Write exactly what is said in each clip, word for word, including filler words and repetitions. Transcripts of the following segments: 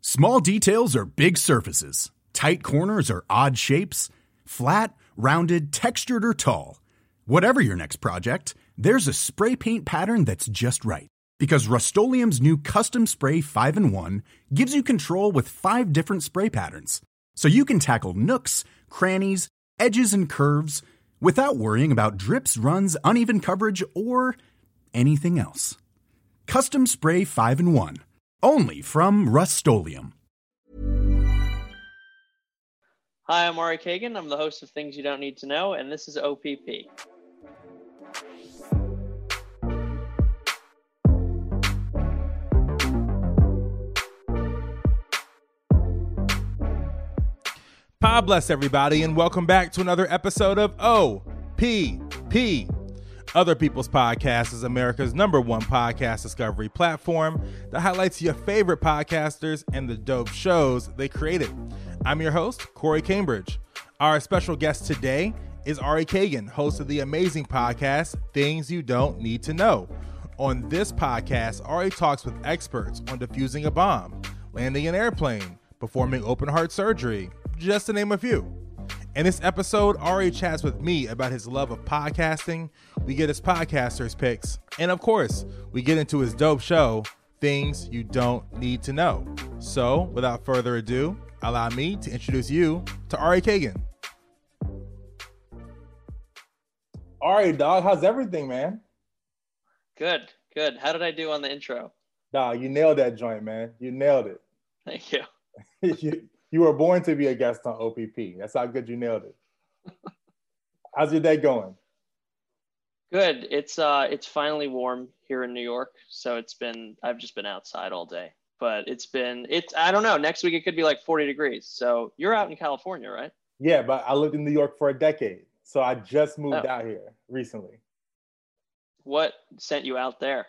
Small details are big surfaces. Tight corners are odd shapes. Flat, rounded, textured, or tall. Whatever your next project, there's a spray paint pattern that's just right. Because Rust-Oleum's new Custom Spray five in one gives you control with five different spray patterns. So you can tackle nooks, crannies, edges, and curves without worrying about drips, runs, uneven coverage, or anything else. Custom Spray five in one. Only from Rust-Oleum. Hi, I'm Ari Kagan. I'm the host of Things You Don't Need to Know, and this is O P P. God bless everybody, and welcome back to another episode of O P P. Other People's Podcast is America's number one podcast discovery platform that highlights your favorite podcasters and the dope shows they created. I'm your host, Corey Cambridge. Our special guest today is Ari Kagan, host of the amazing podcast, Things You Don't Need to Know. On this podcast, Ari talks with experts on defusing a bomb, landing an airplane, performing open heart surgery, just to name a few. In this episode, Ari chats with me about his love of podcasting, we get his podcasters picks, and of course, we get into his dope show, Things You Don't Need to Know. So, without further ado, allow me to introduce you to Ari Kagan. Ari, dog, how's everything, man? Good, good. How did I do on the intro? Dog, you nailed that joint, man. You nailed it. Thank you. you, you were born to be a guest on O P P. That's how good you nailed it. How's your day going? Good. It's uh, it's finally warm here in New York, so it's been. I've just been outside all day, but it's been. It's. I don't know. Next week it could be like forty degrees. So you're out in California, right? Yeah, but I lived in New York for a decade, so I just moved Oh. out here recently. What sent you out there?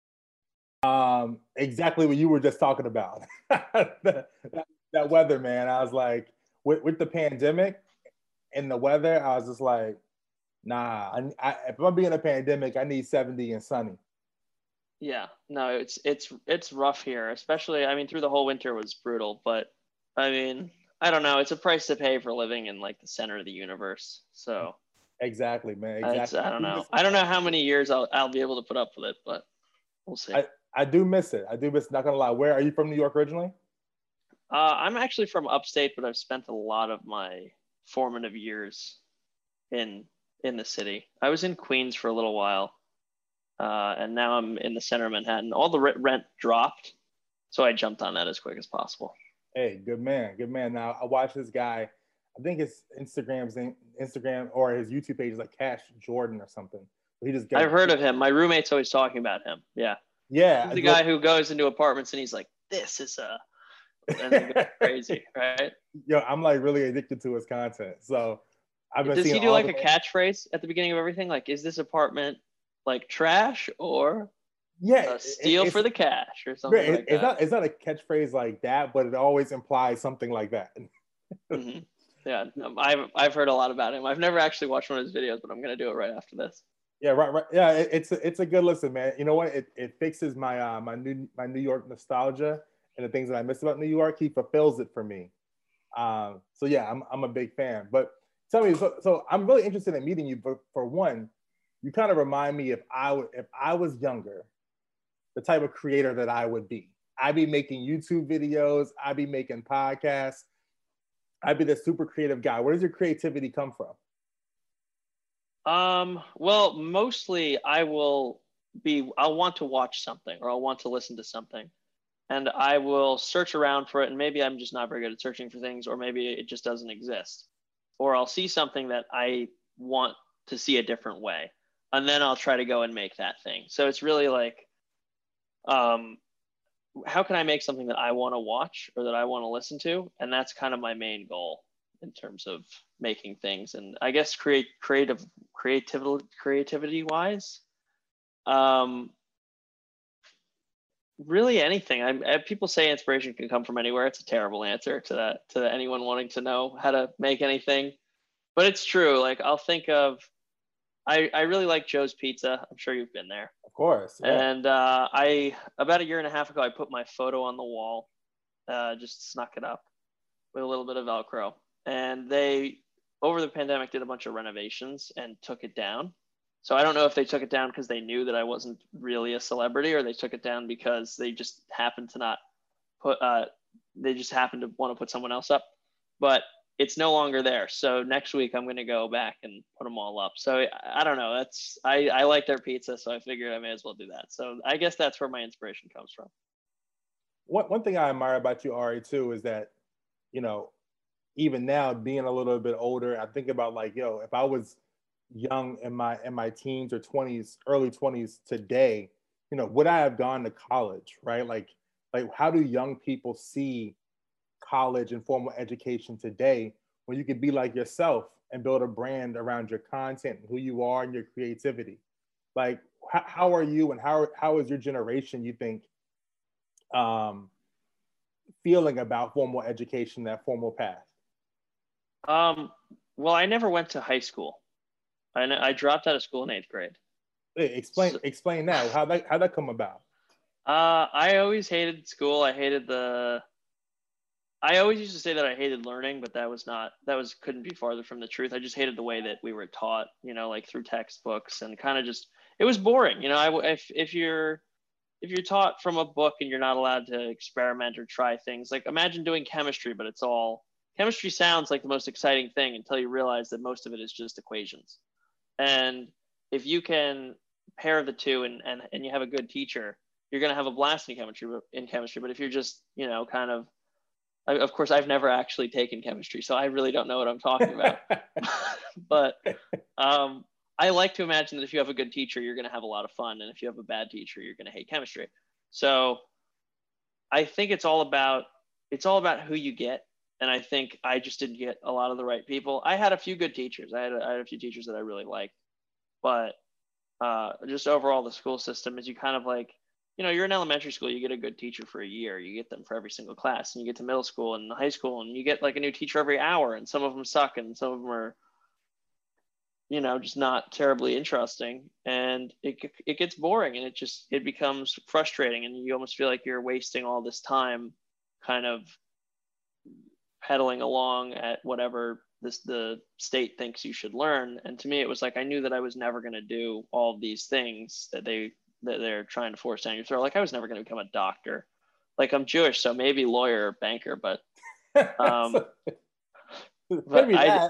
Um, exactly what you were just talking about. that, that, that weather, man. I was like, with, with the pandemic and the weather, I was just like, nah. I, I, if I'm being a pandemic, I need seventy and sunny. Yeah, no, it's it's it's rough here, especially. I mean, through the whole winter was brutal, but I mean, I don't know. It's a price to pay for living in like the center of the universe. So Exactly, man. it's, Exactly. I don't know. I don't know how many years I'll I'll be able to put up with it, but we'll see. I, I do miss it. I do miss it. Not gonna lie. Where are you from? New York originally? Uh, I'm actually from upstate, but I've spent a lot of my formative years in in the city. I was in Queens for a little while, uh, and now I'm in the center of Manhattan. All the rent rent dropped, so I jumped on that as quick as possible. Hey, good man, good man. Now I watch this guy. I think his Instagram's name, Instagram or his YouTube page is like Cash Jordan or something. He just I've heard of him. My roommate's always talking about him. Yeah, Yeah, he's the guy who goes into apartments and he's like, "This is a." And it goes crazy, right? Yo, I'm like really addicted to his content. So I've been Does seeing he do all like the- a catchphrase at the beginning of everything? Like, is this apartment like trash or yeah, uh, steal it, for the cash or something it, like it's that? not it's not a catchphrase like that, but it always implies something like that. Mm-hmm. Yeah, um, I've I've heard a lot about him. I've never actually watched one of his videos, but I'm gonna do it right after this. Yeah, right, right. Yeah, it, it's a, it's a good listen, man. You know what? It it fixes my uh my new my New York nostalgia and the things that I miss about New York. He fulfills it for me. Um, so yeah, I'm I'm a big fan. But tell me, so, so I'm really interested in meeting you. But for one, you kind of remind me if I would if I was younger, the type of creator that I would be. I'd be making YouTube videos. I'd be making podcasts. I'd be the super creative guy. Where does your creativity come from? Um, well, mostly I will be, I'll want to watch something or I'll want to listen to something and I will search around for it. And maybe I'm just not very good at searching for things, or maybe it just doesn't exist. Or I'll see something that I want to see a different way. And then I'll try to go and make that thing. So it's really like, um, how can I make something that I want to watch or that I want to listen to? And that's kind of my main goal in terms of making things. And I guess create creative creativity creativity wise, um, really anything. I, I people say inspiration can come from anywhere. It's a terrible answer to that to anyone wanting to know how to make anything, but it's true. Like I'll think of, I I really like Joe's Pizza. I'm sure you've been there. Of course. Yeah. And uh, I, about a year and a half ago, I put my photo on the wall uh, just snuck it up with a little bit of Velcro. And they, over the pandemic, did a bunch of renovations and took it down. So I don't know if they took it down because they knew that I wasn't really a celebrity, or they took it down because they just happened to not put, uh, they just happened to want to put someone else up. But it's no longer there. So next week I'm going to go back and put them all up. So I, I don't know. That's, I, I like their pizza. So I figured I may as well do that. So I guess that's where my inspiration comes from. One, one thing I admire about you, Ari, too, is that, you know, even now being a little bit older, I think about like, yo, if I was young in my, in my teens or twenties, early twenties today, you know, would I have gone to college, right? Like, like how do young people see college and formal education today when you could be like yourself and build a brand around your content, who you are and your creativity? Like, how, how are you and how, how is your generation, you think, um, feeling about formal education, that formal path? Um, well, I never went to high school. I, I dropped out of school in eighth grade. Hey, explain, so, explain that. How that, how that come about? Uh, I always hated school. I hated the, I always used to say that I hated learning, but that was not, that was, couldn't be farther from the truth. I just hated the way that we were taught, you know, like through textbooks, and kind of just, it was boring. You know, I, if, if you're, if you're taught from a book and you're not allowed to experiment or try things, like imagine doing chemistry, but it's all, chemistry sounds like the most exciting thing until you realize that most of it is just equations. And if you can pair the two and, and, and you have a good teacher, you're going to have a blast in chemistry, in chemistry. But if you're just, you know, kind of, I, of course, I've never actually taken chemistry, so I really don't know what I'm talking about. But um, I like to imagine that if you have a good teacher, you're going to have a lot of fun. And if you have a bad teacher, you're going to hate chemistry. So I think it's all about, it's all about who you get. And I think I just didn't get a lot of the right people. I had a few good teachers. I had a, I had a few teachers that I really liked. But uh, just overall, the school system is, you kind of like, you know, you're in elementary school, you get a good teacher for a year. You get them for every single class. And you get to middle school and high school, and you get like a new teacher every hour. And some of them suck, and some of them are, you know, just not terribly interesting. And it it gets boring, and it just, it becomes frustrating. And you almost feel like you're wasting all this time kind of pedaling along at whatever this the state thinks you should learn. And to me, it was like, I knew that I was never going to do all of these things that they that they're trying to force down your throat. Like, I was never going to become a doctor. Like, I'm Jewish, so maybe lawyer or banker, but um but I,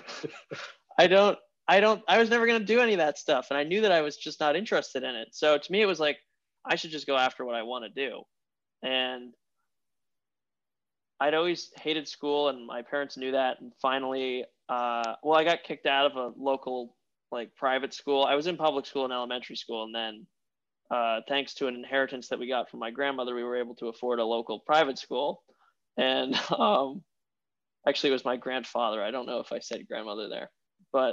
I don't I don't I was never going to do any of that stuff, and I knew that I was just not interested in it. So to me, it was like, I should just go after what I want to do. And I'd always hated school, and my parents knew that. And finally, uh, well, I got kicked out of a local, like, private school. I was in public school in elementary school, and then uh, thanks to an inheritance that we got from my grandmother, we were able to afford a local private school. And um, actually, it was my grandfather. I don't know if I said grandmother there, but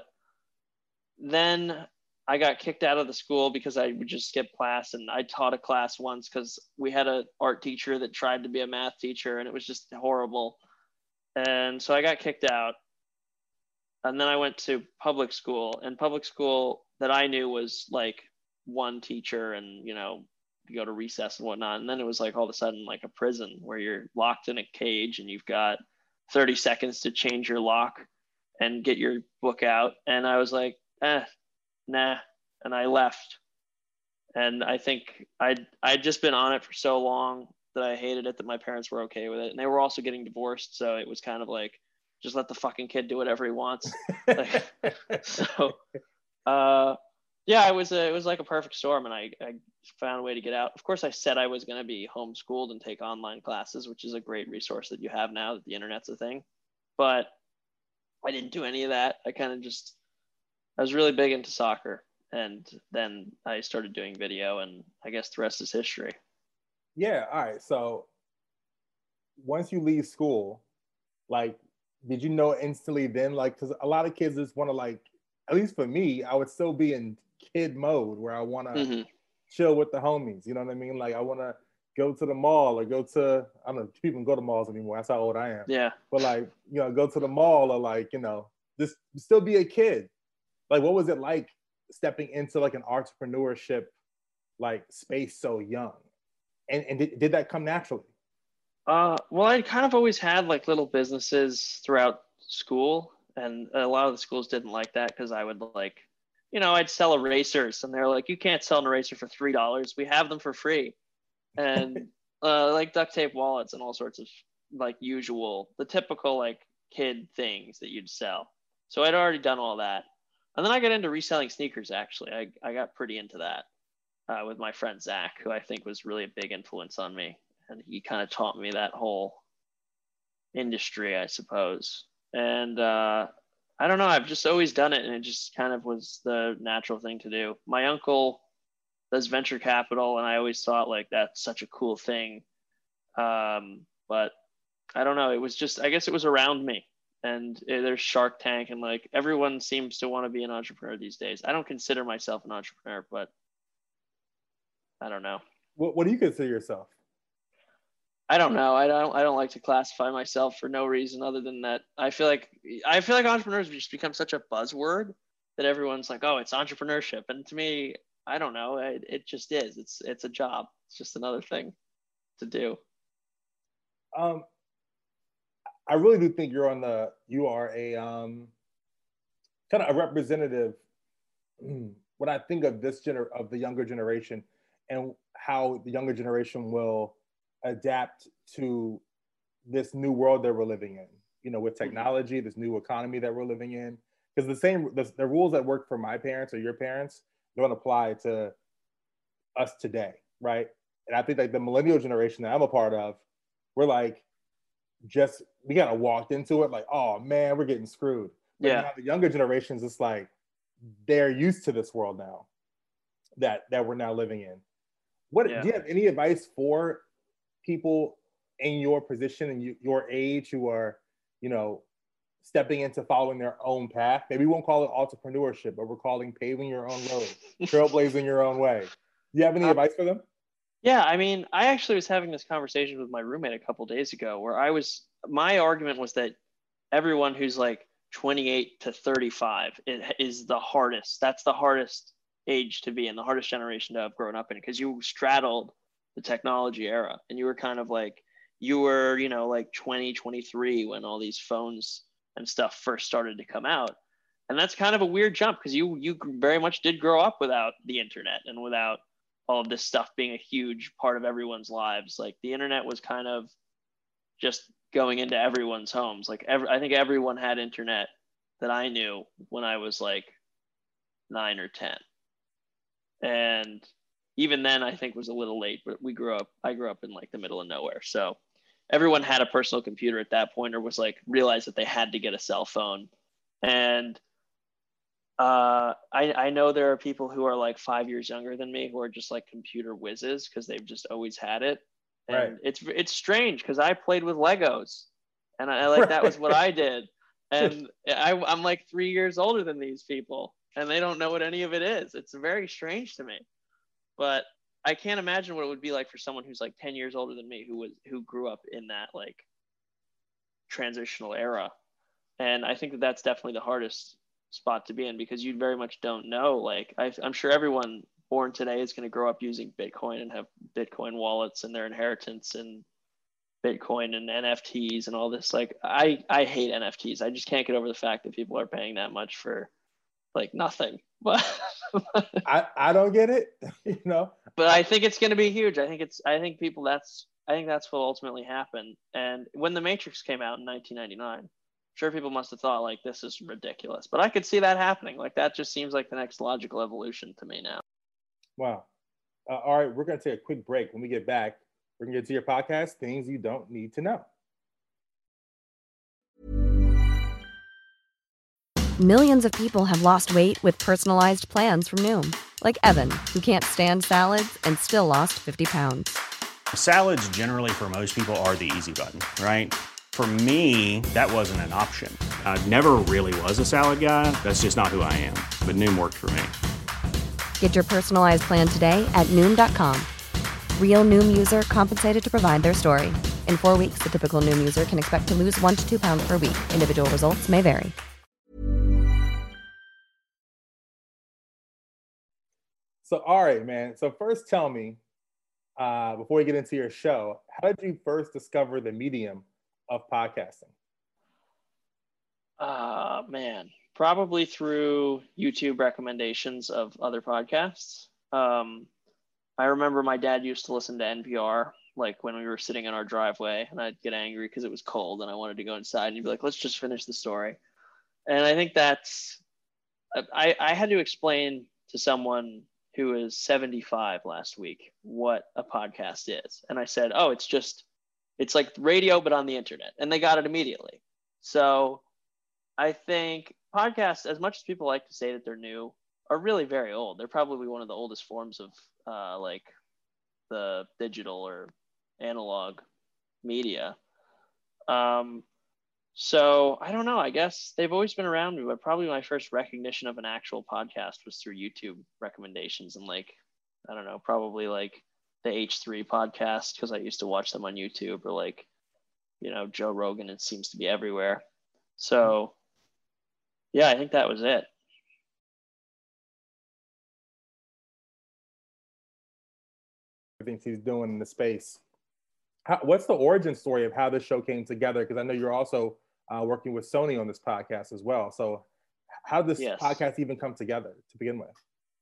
then I got kicked out of the school because I would just skip class. And I taught a class once because we had an art teacher that tried to be a math teacher, and it was just horrible. And so I got kicked out. And then I went to public school, and public school that I knew was like one teacher, and, you know, you go to recess and whatnot. And then it was like all of a sudden like a prison where you're locked in a cage and you've got thirty seconds to change your lock and get your book out. And I was like, eh, nah. And I left. And I think I'd, I'd just been on it for so long that I hated it that my parents were okay with it. And they were also getting divorced. So it was kind of like, just let the fucking kid do whatever he wants. Like, so, uh, yeah, it was a, it was like a perfect storm. And I, I found a way to get out. Of course, I said I was going to be homeschooled and take online classes, which is a great resource that you have now that the internet's a thing. But I didn't do any of that. I kind of just, I was really big into soccer. And then I started doing video, and I guess the rest is history. Yeah. All right. So once you leave school, like, did you know instantly then? Like, because a lot of kids just want to, like, at least for me, I would still be in kid mode where I want to mm-hmm. chill with the homies. You know what I mean? Like, I want to go to the mall or go to, I don't know if people go to malls anymore. That's how old I am. Yeah. But, like, you know, go to the mall or, like, you know, just still be a kid. Like, what was it like stepping into like an entrepreneurship like space so young? And and did, did that come naturally? Uh, well, I kind of always had like little businesses throughout school, and a lot of the schools didn't like that because I would like, you know, I'd sell erasers, and they're like, you can't sell an eraser for three dollars. We have them for free, and uh, like duct tape wallets and all sorts of like usual, the typical like kid things that you'd sell. So I'd already done all that, and then I got into reselling sneakers. Actually, I I got pretty into that uh, with my friend Zach, who I think was really a big influence on me. And he kind of taught me that whole industry, I suppose. And uh, I don't know, I've just always done it, and it just kind of was the natural thing to do. My uncle does venture capital, and I always thought like that's such a cool thing. Um, but I don't know, it was just, I guess it was around me. And uh, there's Shark Tank, and like everyone seems to want to be an entrepreneur these days. I don't consider myself an entrepreneur, but I don't know. What, what do you consider yourself? I don't know. I don't. I don't like to classify myself for no reason other than that. I feel like I feel like entrepreneurs have just become such a buzzword that everyone's like, "Oh, it's entrepreneurship," and to me, I don't know. It, it just is. It's it's a job. It's just another thing to do. Um, I really do think you're on the. You are a um, kind of a representative. When I think of this gener of the younger generation, and how the younger generation will adapt to this new world that we're living in, you know, with technology, this new economy that we're living in, because the same, the, the rules that work for my parents or your parents don't apply to us today, right? And I think like the millennial generation that I'm a part of, we're like, just, we kind of walked into it like, oh man, we're getting screwed. But Yeah. now the younger generations, it's like, they're used to this world now that, that we're now living in. What, Yeah. do you have any advice for people in your position and you, your age who are, you know, stepping into following their own path? Maybe we won't call it entrepreneurship, but we're calling paving your own road, trailblazing your own way. Do you have any Uh, advice for them? Yeah, I mean, I actually was having this conversation with my roommate a couple days ago where I was, my argument was that everyone who's like twenty-eight to thirty-five is the hardest. That's the hardest age to be in, the hardest generation to have grown up in, because you straddled the technology era, and you were kind of like, you were, you know, like twenty, twenty-three when all these phones and stuff first started to come out. And that's kind of a weird jump, because you you very much did grow up without the internet and without all of this stuff being a huge part of everyone's lives. Like the internet was kind of just going into everyone's homes. Like every, I think everyone had internet that I knew when I was like nine or ten. And even then I think was a little late, but we grew up, I grew up in like the middle of nowhere. So everyone had a personal computer at that point, or was like, realized that they had to get a cell phone. And uh, I, I know there are people who are like five years younger than me who are just like computer whizzes because they've just always had it. And Right. it's, it's strange because I played with Legos, and I like, that was what I did. And I, I'm like three years older than these people, and they don't know what any of it is. It's very strange to me, but I can't imagine what it would be like for someone who's like ten years older than me, who was, who grew up in that like transitional era. And I think that that's definitely the hardest spot to be in, because you very much don't know. Like I, I'm sure everyone born today is going to grow up using Bitcoin and have Bitcoin wallets and their inheritance and Bitcoin and N F Ts and all this. Like I, I hate N F Ts. I just can't get over the fact that people are paying that much for like nothing. But I, I don't get it, you know. But I think it's going to be huge. I think it's, I think people, that's, I think that's what ultimately happened. And when The Matrix came out in nineteen ninety-nine, sure, people must have thought like, this is ridiculous, but I could see that happening. Like that just seems like the next logical evolution to me now. Wow. Uh, all right, we're going to take a quick break. When we get back, we're going to get to your podcast, Things You Don't Need to Know. Millions of people have lost weight with personalized plans from Noom, like Evan, who can't stand salads and still lost fifty pounds. Salads generally for most people are the easy button, right? For me, that wasn't an option. I never really was a salad guy. That's just not who I am. But Noom worked for me. Get your personalized plan today at Noom dot com. Real Noom user compensated to provide their story. In four weeks, the typical Noom user can expect to lose one to two pounds per week. Individual results may vary. So, all right, man. So first tell me, uh, before we get into your show, how did you first discover the medium of podcasting? Uh, man, probably through YouTube recommendations of other podcasts. Um, I remember my dad used to listen to N P R, like when we were sitting in our driveway, and I'd get angry because it was cold and I wanted to go inside, and he'd be like, let's just finish the story. And I think that's, I, I had to explain to someone who is seventy-five last week what a podcast is. And I said, oh, it's just, it's like radio, but on the internet. And they got it immediately. So I think podcasts, as much as people like to say that they're new, are really very old. They're probably one of the oldest forms of uh, like the digital or analog media. Um, so I don't know, I guess they've always been around me, but probably my first recognition of an actual podcast was through YouTube recommendations and like, I don't know, probably like the H three podcast, because I used to watch them on YouTube, or like, you know, Joe Rogan, it seems to be everywhere. So yeah, I think that was it. Things he's doing in the space. How, what's the origin story of how this show came together? Because I know you're also uh, working with Sony on this podcast as well. So how did this yes. podcast even come together to begin with?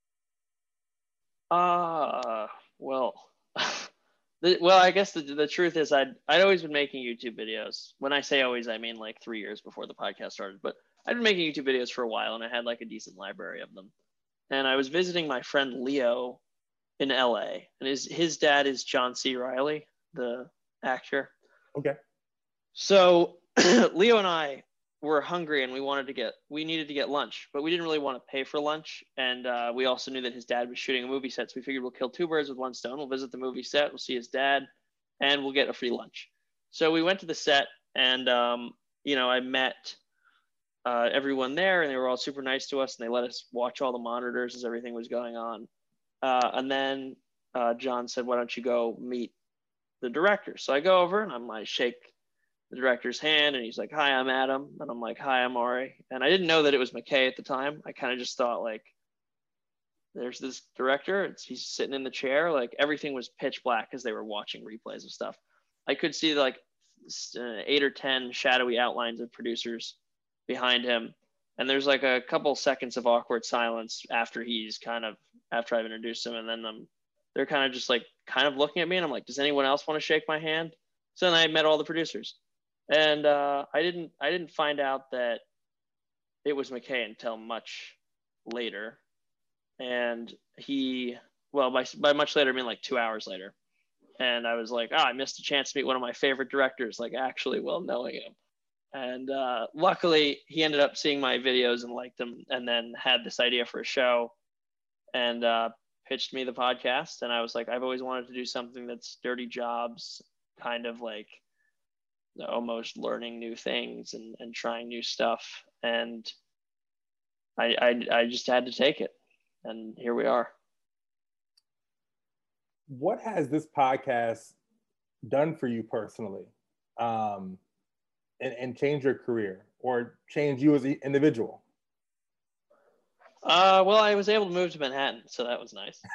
Uh, well, the, well, I guess the, the truth is I'd, I'd always been making YouTube videos. When I say always, I mean like three years before the podcast started, but I'd been making YouTube videos for a while, and I had like a decent library of them. And I was visiting my friend Leo in L A, and his, his dad is John C. Reilly, the actor. Okay. So Leo and I were hungry, and we wanted to get, we needed to get lunch, but we didn't really want to pay for lunch. And uh, we also knew that his dad was shooting a movie set. So we figured we'll kill two birds with one stone. We'll visit the movie set, we'll see his dad, and we'll get a free lunch. So we went to the set, and, um, you know, I met uh, everyone there, and they were all super nice to us, and they let us watch all the monitors as everything was going on. Uh, and then uh, John said, why don't you go meet the director? So I go over, and I'm like, shake the director's hand, and he's like, hi, I'm Adam. And I'm like, hi, I'm Ari. And I didn't know that it was McKay at the time. I kind of just thought like, there's this director, it's, he's sitting in the chair. Like everything was pitch black because they were watching replays of stuff. I could see like uh, eight or ten shadowy outlines of producers behind him. And there's like a couple seconds of awkward silence after he's kind of, after I've introduced him. And then um, they're kind of just like, kind of looking at me, and I'm like, does anyone else want to shake my hand? So then I met all the producers, and uh, I didn't, I didn't find out that it was McKay until much later. And he, well, by, by much later, I mean like two hours later. And I was like, oh, I missed a chance to meet one of my favorite directors, like actually well knowing him. And uh, luckily he ended up seeing my videos and liked them, and then had this idea for a show, and uh, pitched me the podcast. And I was like, I've always wanted to do something that's dirty jobs, kind of like almost learning new things and, and trying new stuff. And I, I, I just had to take it. And here we are. What has this podcast done for you personally, um, and, and change your career or change you as an individual? Uh, well, I was able to move to Manhattan, so that was nice.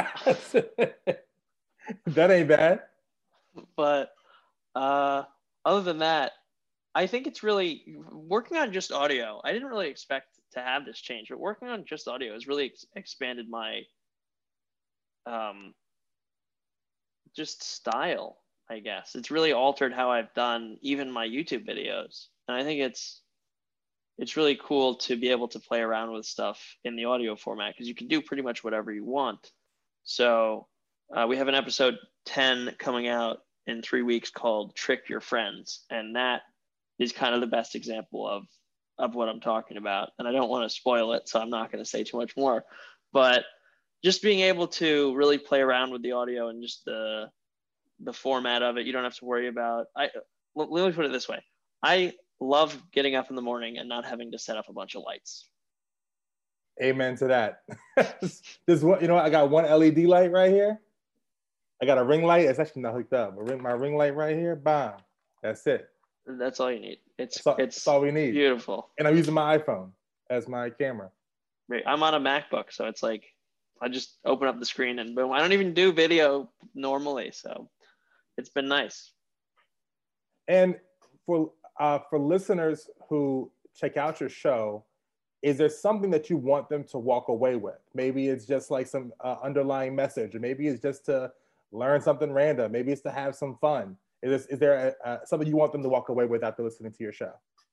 That ain't bad. But uh, other than that, I think it's really working on just audio. I didn't really expect to have this change, but working on just audio has really ex- expanded my um, just style, I guess. It's really altered how I've done even my YouTube videos. And I think it's it's really cool to be able to play around with stuff in the audio format, because you can do pretty much whatever you want. So uh, we have an episode ten coming out in three weeks called Trick Your Friends. And that is kind of the best example of, of what I'm talking about. And I don't want to spoil it, so I'm not going to say too much more. But just being able to really play around with the audio and just the the format of it, you don't have to worry about. I let me put it this way: I love getting up in the morning and not having to set up a bunch of lights. Amen to that. This one, you know, I got one L E D light right here. I got a ring light. It's actually not hooked up. But my ring light right here, bam. That's it. That's all you need. It's that's all, it's that's all we need. Beautiful. And I'm using my iPhone as my camera. I'm on a MacBook, so it's like I just open up the screen and boom. I don't even do video normally, so it's been nice. And for uh, for listeners who check out your show, is there something that you want them to walk away with? Maybe it's just like some uh, underlying message, or maybe it's just to learn something random. Maybe it's to have some fun. Is, this, is there a, a, something you want them to walk away with after listening to your show?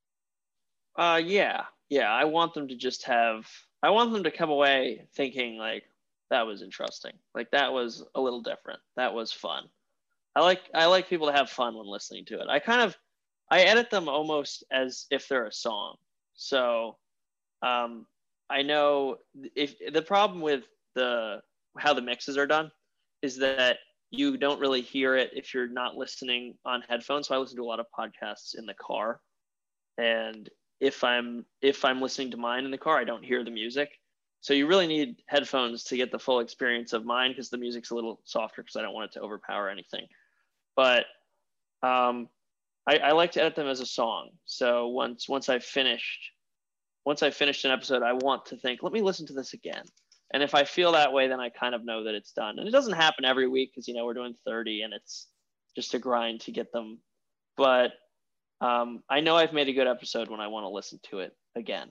Uh, yeah, yeah. I want them to just have. I want them to come away thinking like that was interesting. Like that was a little different. That was fun. I like I like people to have fun when listening to it. I kind of I edit them almost as if they're a song. So um, I know if the problem with the how the mixes are done is that you don't really hear it if you're not listening on headphones. So I listen to a lot of podcasts in the car, and if I'm if I'm listening to mine in the car, I don't hear the music. So you really need headphones to get the full experience of mine because the music's a little softer because I don't want it to overpower anything. But um, I, I like to edit them as a song. So once once I've finished, once I've finished an episode, I want to think, let me listen to this again. And if I feel that way, then I kind of know that it's done. And it doesn't happen every week because, you know, we're doing thirty and it's just a grind to get them. But um, I know I've made a good episode when I want to listen to it again.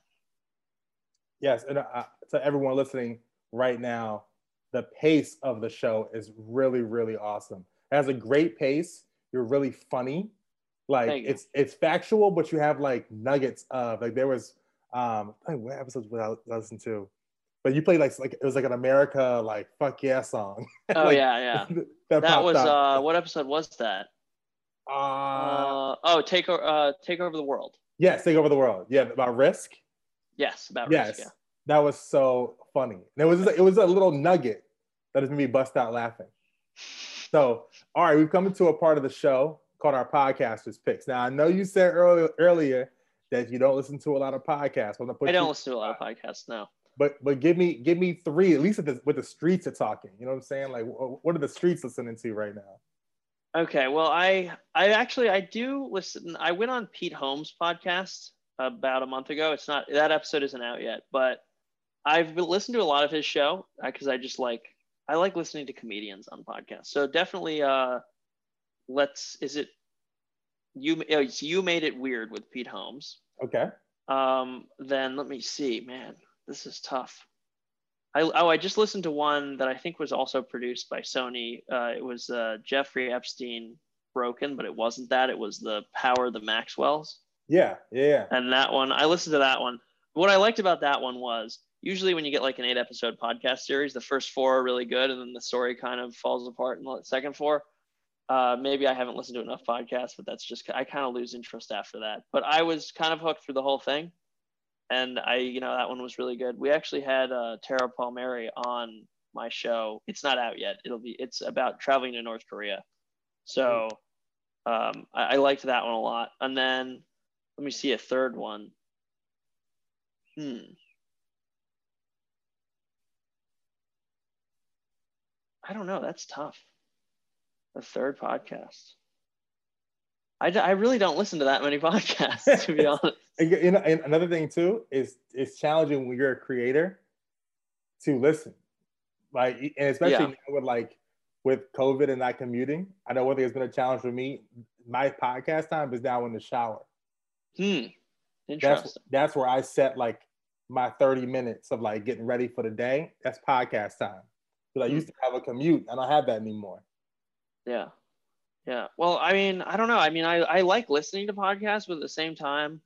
Yes, and uh, to everyone listening right now, the pace of the show is really, really awesome. It has a great pace. You're really funny. Like it's it's factual, but you have like nuggets of like there was um I think what episodes would I listen to? But you played like like it was like an America like fuck yeah song. Oh like, yeah, yeah. that that was out. uh what episode was that? Uh, uh oh, take over uh take over the world. Yes, take over the world. Yeah, about Risk. Yes, about yes, Risk. Yeah. That was so funny. And it was just, it was a little nugget that has made me bust out laughing. So, all right, we've come into a part of the show called our podcasters picks. Now, I know you said earlier earlier that you don't listen to a lot of podcasts. I'm gonna put I don't you, listen to a lot of podcasts, no. But but give me give me three at least with the, with the streets are talking. You know what I'm saying? Like, what are the streets listening to right now? Okay, well, I I actually I do listen. I went on Pete Holmes' podcast about a month ago. It's not that episode isn't out yet, but I've been listened to a lot of his show because I just like I like listening to comedians on podcasts. So definitely, uh, let's is it you? Oh, so you made it weird with Pete Holmes. Okay. Um, then let me see, man. This is tough. I, oh, I just listened to one that I think was also produced by Sony. Uh, it was uh, Jeffrey Epstein Broken, but it wasn't that. It was the Power of the Maxwells. Yeah, yeah, yeah. And that one, I listened to that one. What I liked about that one was usually when you get like an eight episode podcast series, the first four are really good, and then the story kind of falls apart in the second four. Uh, maybe I haven't listened to enough podcasts, but that's just I kind of lose interest after that. But I was kind of hooked through the whole thing. And I, you know, that one was really good. We actually had uh, Tara Palmieri on my show. It's not out yet. It'll be. It's about traveling to North Korea. So um, I, I liked that one a lot. And then let me see a third one. Hmm. I don't know. That's tough. The third podcast. I, I really don't listen to that many podcasts, to be honest. You know, and another thing too is it's challenging when you're a creator to listen, like, and especially Yeah. with like with COVID and not commuting. I know one thing has been a challenge for me. My podcast time is now in the shower. Hmm. Interesting. That's that's where I set like my thirty minutes of like getting ready for the day. That's podcast time. Because I Hmm. used to have a commute. I don't have that anymore. Yeah. Yeah. Well, I mean, I don't know. I mean, I, I like listening to podcasts, but at the same time,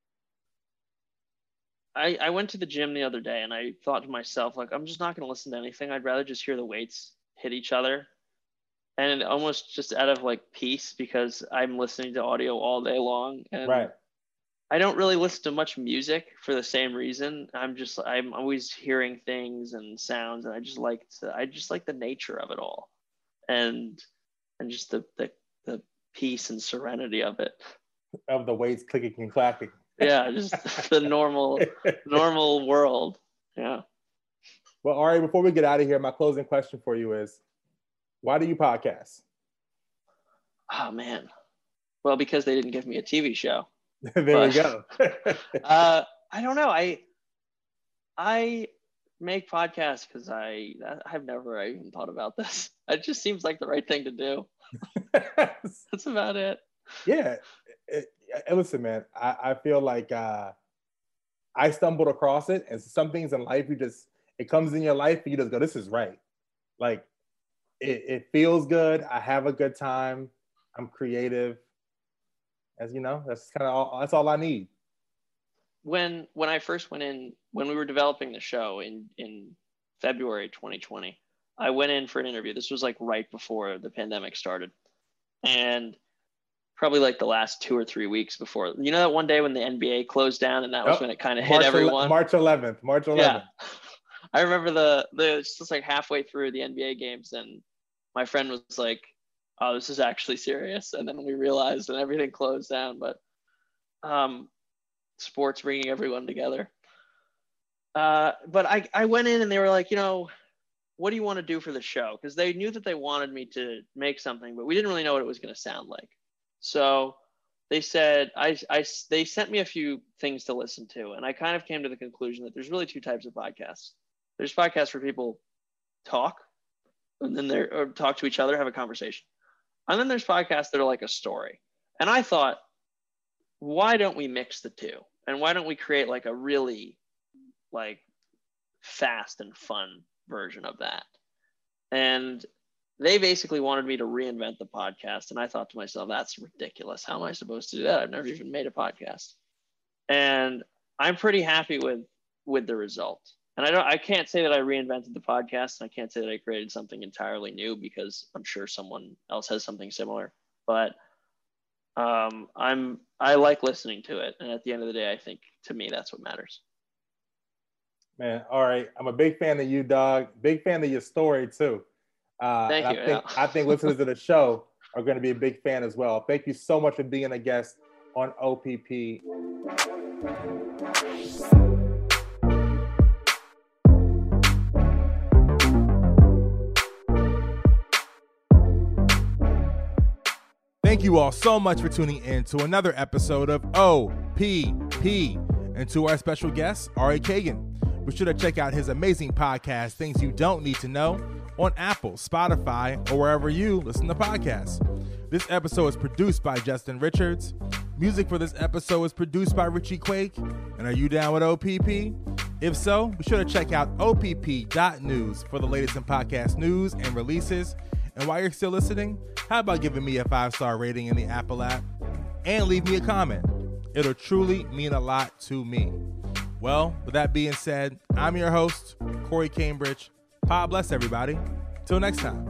I, I went to the gym the other day and I thought to myself, like, I'm just not going to listen to anything. I'd rather just hear the weights hit each other. And almost just out of like peace because I'm listening to audio all day long. And Right. I don't really listen to much music for the same reason. I'm just, I'm always hearing things and sounds, and I just like to, I just like the nature of it all. And and just the, the the peace and serenity of it. Of the weights clicking and clacking. Yeah, just the normal normal world. Yeah. Well, Ari, before we get out of here, my closing question for you is, why do you podcast? Oh man. Well, because they didn't give me a T V show. There But- we go. uh, I don't know. I I make podcasts because I I've never even thought about this. It just seems like the right thing to do. That's about it. Yeah. It, it, listen, man, I, I feel like uh, I stumbled across it, and some things in life, you just, it comes in your life and you just go, this is right. Like, it, it feels good. I have a good time. I'm creative. As you know, that's kind of all, that's all I need. When, when I first went in, when we were developing the show in, in February twenty twenty, I went in for an interview. This was like right before the pandemic started. And probably like the last two or three weeks before, you know, that one day when the N B A closed down and that was oh, when it kind of hit everyone. March eleventh, March eleventh. Yeah. I remember the, the, it's just like halfway through the N B A games and my friend was like, oh, this is actually serious. And then we realized and everything closed down, but um, sports bringing everyone together. Uh, but I, I went in and they were like, you know, what do you want to do for the show? Because they knew that they wanted me to make something, but we didn't really know what it was going to sound like. So they said, I, I, they sent me a few things to listen to. And I kind of came to the conclusion that there's really two types of podcasts. There's podcasts where people talk and then they're, or talk to each other, have a conversation. And then there's podcasts that are like a story. And I thought, why don't we mix the two? And why don't we create like a really like fast and fun version of that? And they basically wanted me to reinvent the podcast. And I thought to myself, that's ridiculous. How am I supposed to do that? I've never even made a podcast. And I'm pretty happy with, with the result. And I don't, I can't say that I reinvented the podcast. And I can't say that I created something entirely new because I'm sure someone else has something similar, but um, I'm, I like listening to it. And at the end of the day, I think to me, that's what matters. Man. All right. I'm a big fan of you, dog. Big fan of your story too. Uh, Thank you. I think, I think listeners to the show are going to be a big fan as well. Thank you so much for being a guest on O P P. Thank you all so much for tuning in to another episode of O P P. And to our special guest, Ari Kagan. Be sure to check out his amazing podcast, Things You Don't Need to Know, on Apple, Spotify, or wherever you listen to podcasts. This episode is produced by Justin Richards. Music for this episode is produced by Richie Quake. And are you down with O P P? If so, be sure to check out O P P dot news for the latest in podcast news and releases. And while you're still listening, how about giving me a five-star rating in the Apple app? And leave me a comment. It'll truly mean a lot to me. Well, with that being said, I'm your host, Corey Cambridge. God bless everybody. Till next time.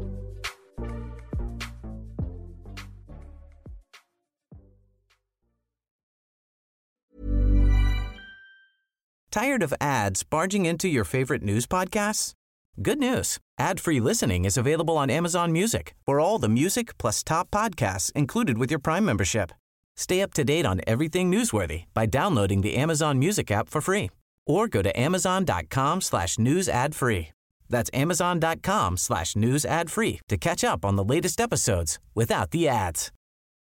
Tired of ads barging into your favorite news podcasts? Good news. Ad-free listening is available on Amazon Music for all the music plus top podcasts included with your Prime membership. Stay up to date on everything newsworthy by downloading the Amazon Music app for free or go to amazon.com slash news ad free. That's amazon.com slash news ad free to catch up on the latest episodes without the ads.